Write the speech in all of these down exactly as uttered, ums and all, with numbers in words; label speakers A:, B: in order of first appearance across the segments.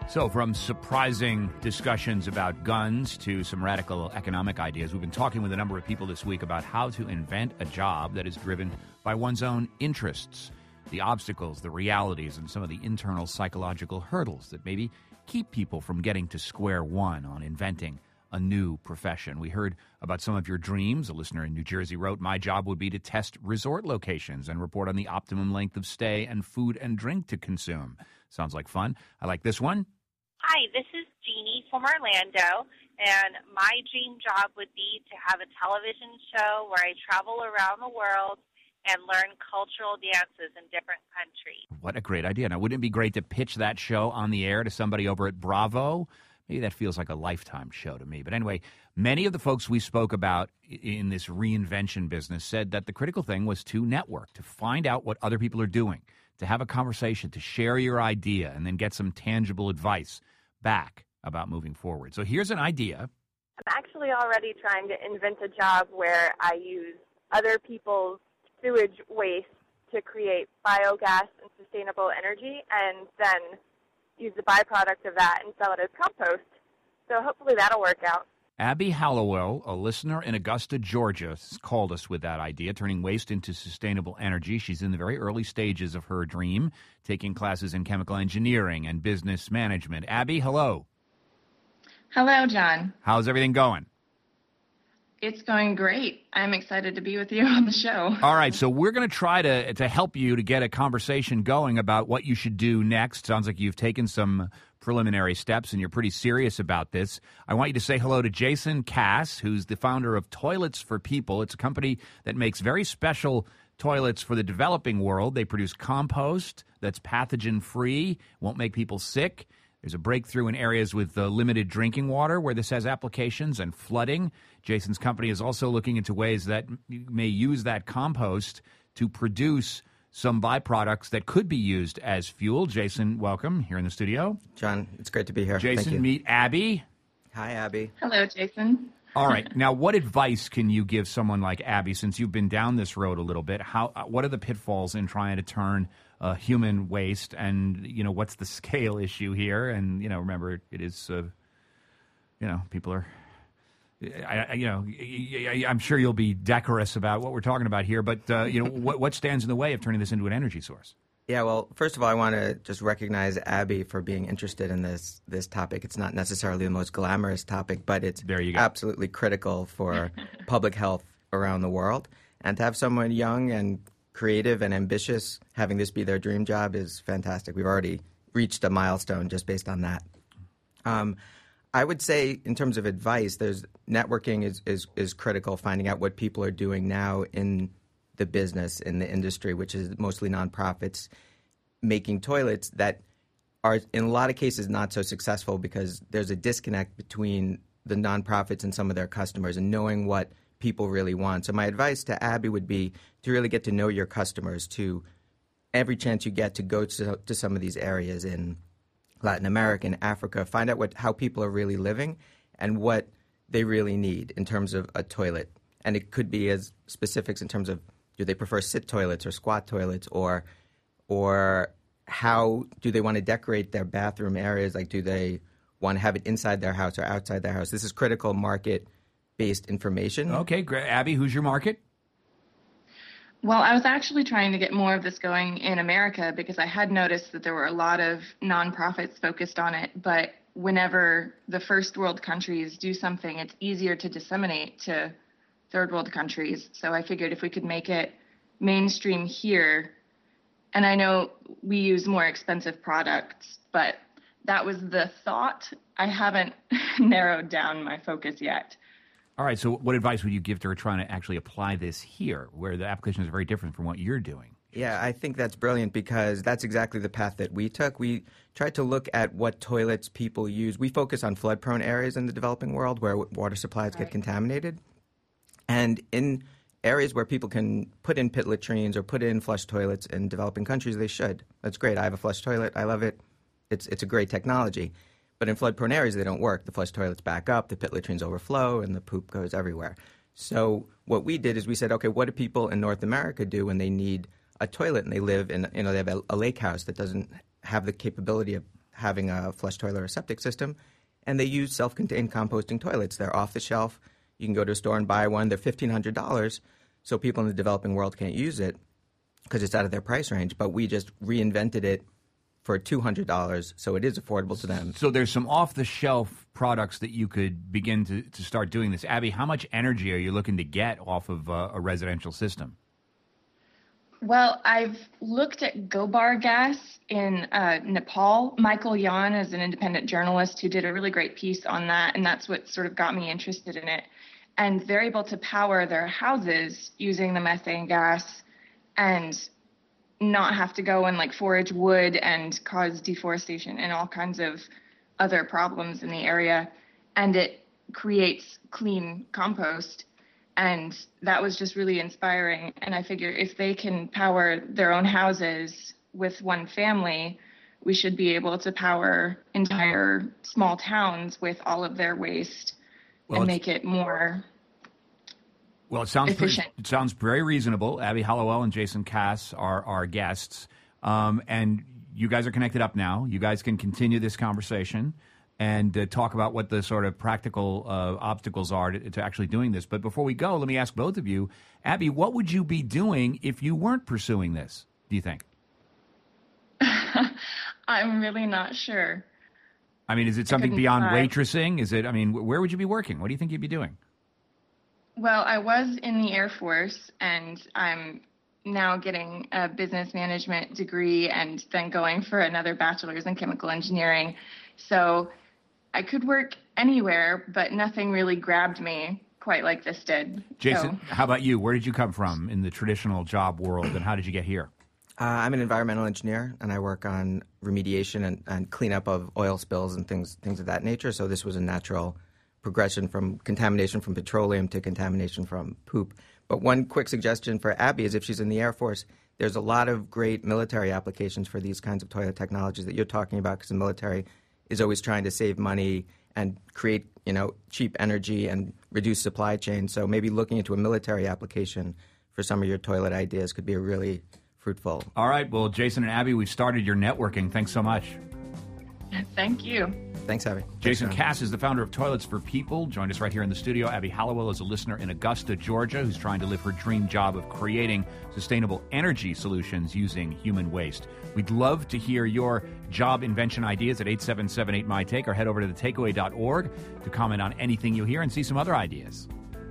A: So from surprising discussions about guns to some radical economic ideas, we've been talking with a number of people this week about how to invent a job that is driven by one's own interests, the obstacles, the realities, and some of the internal psychological hurdles that maybe keep people from getting to square one on inventing a new profession. We heard about some of your dreams. A listener in New Jersey wrote, "My job would be to test resort locations and report on the optimum length of stay and food and drink to consume." Sounds like fun. I like this one.
B: Hi, this is Jeannie from Orlando, and my dream job would be to have a television show where I travel around the world and learn cultural dances in different countries.
A: What a great idea. Now, wouldn't it be great to pitch that show on the air to somebody over at Bravo? Maybe that feels like a Lifetime show to me. But anyway, many of the folks we spoke about in this reinvention business said that the critical thing was to network, to find out what other people are doing, to have a conversation, to share your idea, and then get some tangible advice back about moving forward. So here's an idea.
C: I'm actually already trying to invent a job where I use other people's sewage waste to create biogas and sustainable energy, and then use the byproduct of that and sell it as compost. So hopefully that'll work out.
A: Abby Hallowell, a listener in Augusta, Georgia, called us with that idea, turning waste into sustainable energy. She's in the very early stages of her dream, taking classes in chemical engineering and business management. Abby, hello.
D: Hello, John.
A: How's everything going?
D: It's going great. I'm excited to be with you on the show.
A: All right, so we're going to try to to help you to get a conversation going about what you should do next. Sounds like you've taken some preliminary steps and you're pretty serious about this. I want you to say hello to Jason Cass, who's the founder of Toilets for People. It's a company that makes very special toilets for the developing world. They produce compost that's pathogen-free, won't make people sick. There's a breakthrough in areas with uh, limited drinking water where this has applications, and flooding. Jason's company is also looking into ways that you may use that compost to produce some byproducts that could be used as fuel. Jason, welcome here in the studio.
E: John, it's great to be here.
A: Jason,
E: Thank you.
A: meet Abby.
E: Hi, Abby.
D: Hello, Jason.
A: All right. Now, what advice can you give someone like Abby, since you've been down this road a little bit? How? What are the pitfalls in trying to turn uh, human waste, and, you know, what's the scale issue here? And, you know, remember, it is, uh, you know, people are, I, I, you know, I'm sure you'll be decorous about what we're talking about here, but, uh, you know, what, what stands in the way of turning this into an energy source?
E: Yeah, well, first of all, I want to just recognize Abby for being interested in this this topic. It's not necessarily the most glamorous topic, but it's
A: there you go.
E: absolutely critical for public health around the world. And to have someone young and creative and ambitious having this be their dream job is fantastic. We've already reached a milestone just based on that. Um, I would say in terms of advice, there's networking is, is, is critical, finding out what people are doing now in the business, in the industry, which is mostly nonprofits, making toilets that are in a lot of cases not so successful because there's a disconnect between the nonprofits and some of their customers and knowing what people really want. So my advice to Abby would be to really get to know your customers, to every chance you get to go to, to some of these areas in Latin America and Africa, find out what how people are really living and what they really need in terms of a toilet. And it could be as specifics in terms of, do they prefer sit toilets or squat toilets, or or how do they want to decorate their bathroom areas? Like, do they want to have it inside their house or outside their house? This is critical market-based information.
A: Okay, great. Abby, who's your market?
D: Well, I was actually trying to get more of this going in America because I had noticed that there were a lot of nonprofits focused on it, but whenever the first world countries do something, it's easier to disseminate to third world countries. So I figured if we could make it mainstream here, and I know we use more expensive products, but that was the thought. I haven't narrowed down my focus yet.
A: All right, so what advice would you give to her trying to actually apply this here, where the application is very different from what you're doing?
E: Yeah, I think that's brilliant because that's exactly the path that we took. We tried to look at what toilets people use. We focus on flood-prone areas in the developing world where water supplies
D: Right.
E: get contaminated. And in areas where people can put in pit latrines or put in flush toilets in developing countries, they should. That's great. I have a flush toilet. I love it. It's it's a great technology. But in flood-prone areas, they don't work. The flush toilets back up, the pit latrines overflow, and the poop goes everywhere. So what we did is we said, okay, what do people in North America do when they need a toilet and they live in, you know, they have a, a lake house that doesn't have the capability of having a flush toilet or septic system, and they use self-contained composting toilets. They're off the shelf. You can go to a store and buy one. They're fifteen hundred dollars, so people in the developing world can't use it because it's out of their price range. But we just reinvented it for two hundred dollars, so it is affordable to them.
A: So there's some off-the-shelf products that you could begin to, to start doing this. Abby, how much energy are you looking to get off of uh, a residential system?
D: Well, I've looked at Gobar gas in uh, Nepal. Michael Yan is an independent journalist who did a really great piece on that, and that's what sort of got me interested in it. And they're able to power their houses using the methane gas and not have to go and like forage wood and cause deforestation and all kinds of other problems in the area. And it creates clean compost. And that was just really inspiring. And I figure if they can power their own houses with one family, we should be able to power entire small towns with all of their waste well, and make it more
A: well, it sounds
D: efficient.
A: Pretty, it sounds very reasonable. Abby Hallowell and Jason Cass are our guests. Um, and you guys are connected up now. You guys can continue this conversation and uh, talk about what the sort of practical uh, obstacles are to, to actually doing this. But before we go, let me ask both of you, Abby, what would you be doing if you weren't pursuing this, do you think?
D: I'm really not sure.
A: I mean, is it something beyond
D: try.
A: waitressing? Is it, I mean, where would you be working? What do you think you'd be doing?
D: Well, I was in the Air Force, and I'm now getting a business management degree and then going for another bachelor's in chemical engineering. So I could work anywhere, but nothing really grabbed me quite like this did.
A: Jason,
D: so.
A: How about you? Where did you come from in the traditional job world, and how did you get here?
E: Uh, I'm an environmental engineer, and I work on remediation and, and cleanup of oil spills and things things of that nature. So this was a natural progression from contamination from petroleum to contamination from poop. But one quick suggestion for Abby is if she's in the Air Force, there's a lot of great military applications for these kinds of toilet technologies that you're talking about, because the military is always trying to save money and create, you know, cheap energy and reduce supply chains. So maybe looking into a military application for some of your toilet ideas could be a really fruitful.
A: All right. Well, Jason and Abby, we've started your networking. Thanks so much.
D: Thank you.
E: Thanks, Abby.
A: Jason
E: Thanks,
A: Cass is the founder of Toilets for People. Joined us right here in the studio. Abby Hallowell is a listener in Augusta, Georgia, who's trying to live her dream job of creating sustainable energy solutions using human waste. We'd love to hear your job invention ideas at eight seven seven eight M Y Take, or head over to the takeaway dot org to comment on anything you hear and see some other ideas.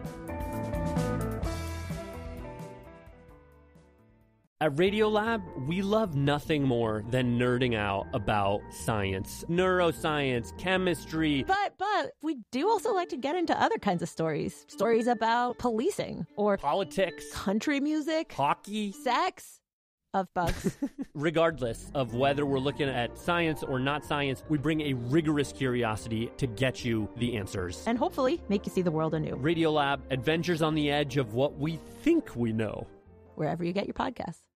F: At Radiolab, we love nothing more than nerding out about science, neuroscience, chemistry.
G: But, but, we do also like to get into other kinds of stories. Stories about policing or
F: politics,
G: country music,
F: hockey,
G: sex, of bugs.
F: Regardless of whether we're looking at science or not science, we bring a rigorous curiosity to get you the answers.
G: And hopefully make you see the world anew.
F: Radiolab, adventures on the edge of what we think we know.
G: Wherever you get your podcasts.